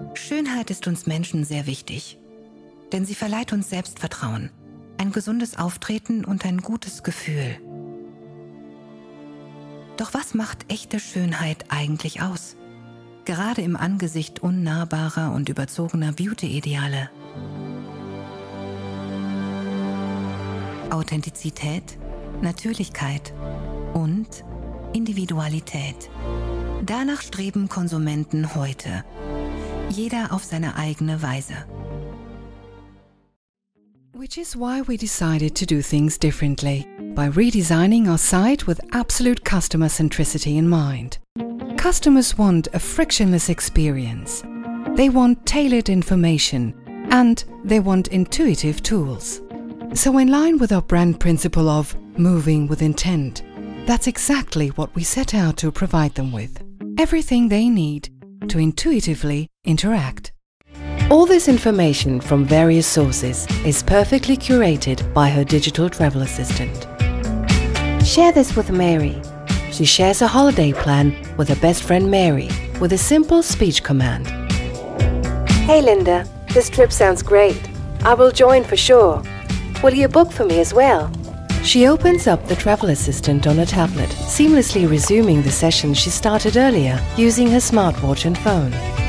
Schönheit ist uns Menschen sehr wichtig, denn sie verleiht uns Selbstvertrauen, ein gesundes Auftreten und ein gutes Gefühl. Doch was macht echte Schönheit eigentlich aus? Gerade im Angesicht unnahbarer und überzogener Beauty-Ideale. Authentizität, Natürlichkeit und Individualität. Danach streben Konsumenten heute. Jeder auf seine eigene Weise. Which is why we decided to do things differently, by redesigning our site with absolute customer centricity in mind. Customers want a frictionless experience. They want tailored information and they want intuitive tools. So in line with our brand principle of moving with intent, that's exactly what we set out to provide them with. Everything they need to intuitively interact. All this information from various sources is perfectly curated by her digital travel assistant. Share this with Mary. She shares a holiday plan with her best friend Mary with a simple speech command. Hey Linda, this trip sounds great. I will join for sure. Will you book for me as well? She opens up the travel assistant on her tablet, seamlessly resuming the session she started earlier using her smartwatch and phone.